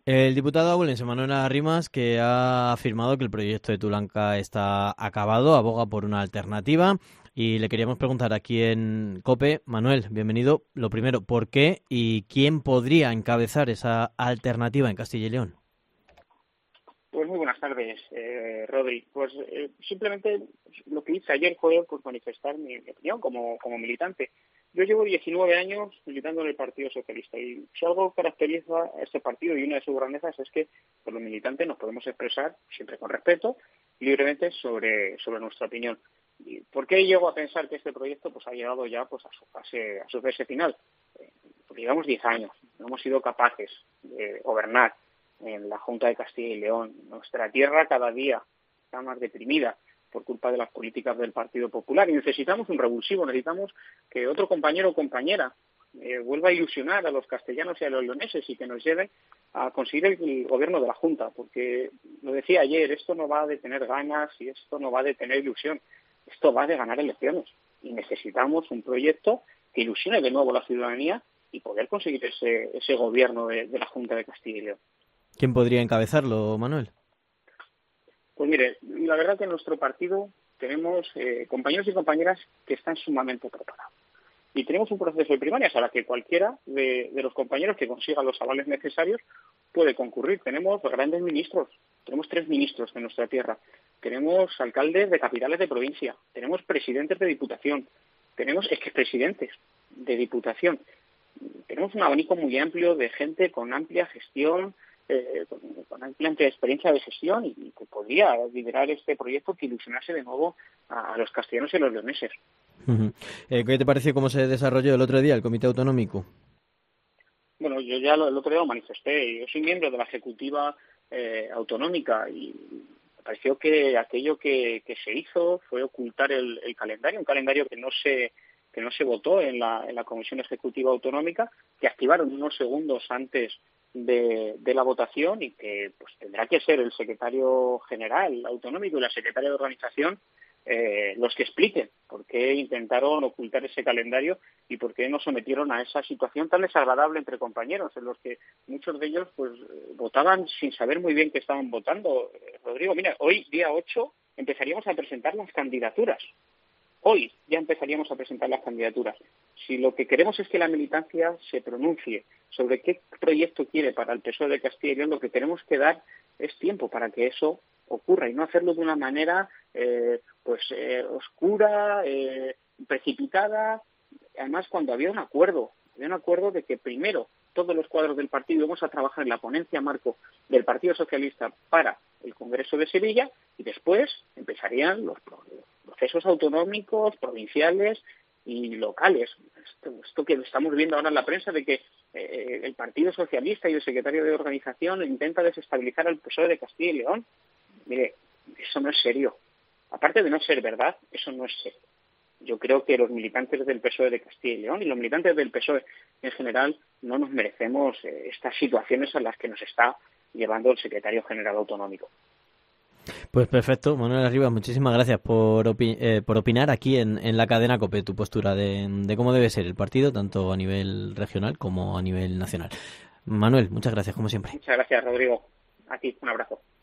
El diputado abulense Manuel Arrimas, que ha afirmado que el proyecto de Tulanka está acabado, aboga por una alternativa. Y le queríamos preguntar aquí en COPE, Manuel, bienvenido. Lo primero, ¿por qué y quién podría encabezar esa alternativa en Castilla y León? Pues muy buenas tardes, Rodri. Pues simplemente lo que hice ayer fue pues, manifestar mi opinión como militante. Yo llevo 19 años militando en el Partido Socialista y si algo caracteriza a este partido y una de sus grandezas es que pues, los militantes nos podemos expresar siempre con respeto, libremente sobre nuestra opinión. ¿Y por qué llego a pensar que este proyecto pues ha llegado ya pues a su fase final? Porque llevamos 10 años, no hemos sido capaces de gobernar en la Junta de Castilla y León. Nuestra tierra cada día está más deprimida por culpa de las políticas del Partido Popular y necesitamos un revulsivo, necesitamos que otro compañero o compañera vuelva a ilusionar a los castellanos y a los leoneses y que nos lleve a conseguir el gobierno de la Junta, porque lo decía ayer, esto no va de tener ganas y esto no va de tener ilusión, esto va de ganar elecciones y necesitamos un proyecto que ilusione de nuevo a la ciudadanía y poder conseguir ese gobierno de la Junta de Castilla y León. ¿Quién podría encabezarlo, Manuel? Pues mire, la verdad que en nuestro partido tenemos compañeros y compañeras que están sumamente preparados. Y tenemos un proceso de primarias a la que cualquiera de los compañeros que consiga los avales necesarios puede concurrir. Tenemos grandes ministros, tenemos 3 ministros de nuestra tierra, tenemos alcaldes de capitales de provincia, tenemos presidentes de diputación, tenemos expresidentes de diputación. Tenemos un abanico muy amplio de gente con amplia gestión, con amplia experiencia de gestión y que podría liderar este proyecto que ilusionase de nuevo a los castellanos y a los leoneses. Uh-huh. ¿Qué te pareció cómo se desarrolló el otro día el Comité Autonómico? Bueno, yo ya el otro día lo manifesté. Yo soy miembro de la Ejecutiva Autonómica y me pareció que aquello que se hizo fue ocultar el calendario, un calendario que no se votó en la Comisión Ejecutiva Autonómica, que activaron unos segundos antes de la votación y que pues tendrá que ser el secretario general autonómico y la secretaria de organización los que expliquen por qué intentaron ocultar ese calendario y por qué nos sometieron a esa situación tan desagradable entre compañeros, en los que muchos de ellos pues votaban sin saber muy bien qué estaban votando. Rodrigo, mira, hoy, día 8, empezaríamos a presentar las candidaturas. Hoy ya empezaríamos a presentar las candidaturas. Si lo que queremos es que la militancia se pronuncie sobre qué proyecto quiere para el PSOE de Castilla y León, lo que tenemos que dar es tiempo para que eso ocurra y no hacerlo de una manera oscura, precipitada. Además, cuando había un acuerdo de que primero todos los cuadros del partido íbamos a trabajar en la ponencia marco del Partido Socialista para el Congreso de Sevilla y después empezarían los procesos autonómicos, provinciales y locales. Esto que estamos viendo ahora en la prensa de que el Partido Socialista y el secretario de organización intenta desestabilizar al PSOE de Castilla y León. Mire, eso no es serio. Aparte de no ser verdad, eso no es serio. Yo creo que los militantes del PSOE de Castilla y León y los militantes del PSOE en general no nos merecemos estas situaciones a las que nos está llevando el secretario general autonómico. Pues perfecto, Manuel Arribas, muchísimas gracias por opinar aquí en la cadena COPE, tu postura de cómo debe ser el partido, tanto a nivel regional como a nivel nacional. Manuel, muchas gracias, como siempre. Muchas gracias, Rodrigo. A ti, un abrazo.